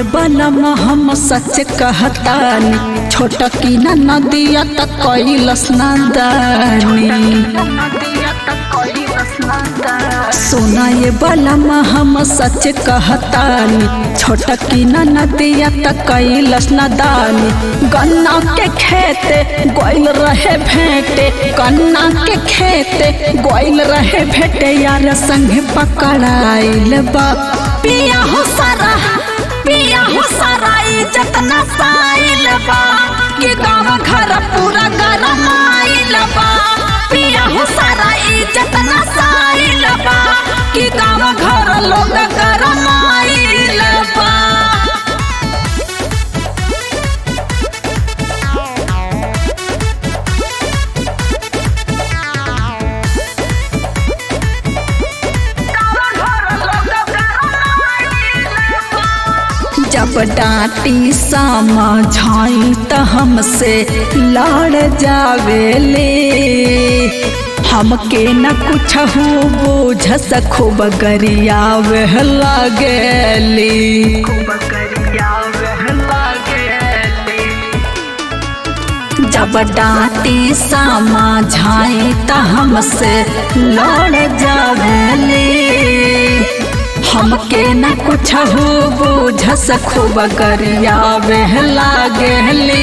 बलम हम सच कहतानी, छोट की न नदिया तक कैलस नादानी। सोना ये बलम हम सच कहतानी, छोट की न नदिया तक कैलस नादानी। गन्ना के खेते गोइल रहे भेंटे, गन्ना के खेते गोइल रहे भेंटे, यार संग पकड़ाइल बा। पिया हो सारा इज्जत नसाइल बा, कि गाँव घर पूरा गरमाइल बा। पिया हो सारा इज्जत नसाइल बा, कि गाँव घर लोग गरमाइल बा। जब डांटी समझाई त हमसे लड़ जावेले, हमके न कुछ हो बोझस खूब गरियावे लागेली। जब डांटी समझाई त हमसे लड़ जावेले, हमके न कुछ हो बोझस खूब गरियावे लागेली।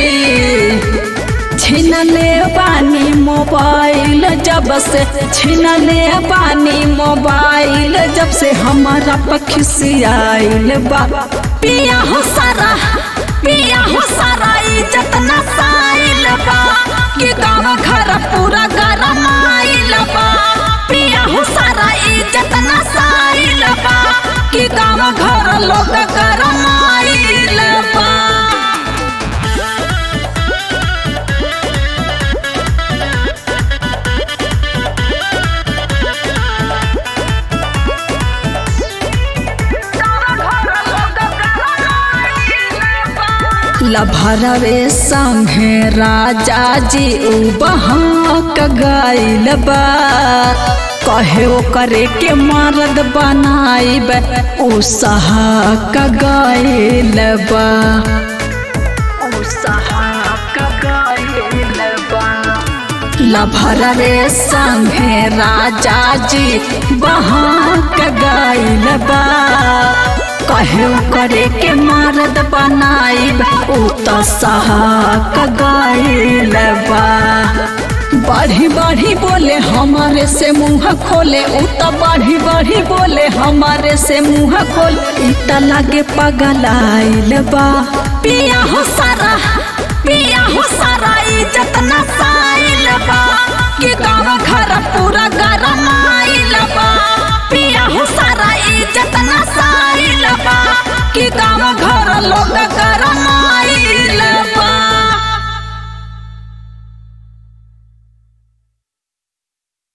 छिनले बानी मोबाइल जब से, छिनले बानी मोबाइल जब से, हमारा पखिसियाइल बा। पिया हो सारा इज्जत नसाइल बा, कि गाँव घर पूरा गरमाइल बा। पिया हो सारा इज्जत नसाइल बा, कि गाँव घर लोग गरमाइल बा। लभरवे संगे राजा जी बहाक गइल बा, कहे करे के मर्द बनाइब उ सहाक गइल बा। लभरवे संगे राजा जी बहाक गइल बा, कहे करे के मर्द बनाइब उ त सहाक गइल बा। बढ़ी बढ़ी बोले हमारे से मुँह खोले, उ त बढ़ी बढ़ी बोले हमारे से मुँह खोले, इ त लागे पगलाइल बा। पिया हो सारा इज्जत नसाइल बा, कि गाँव घर पूरा गरमाइल बा।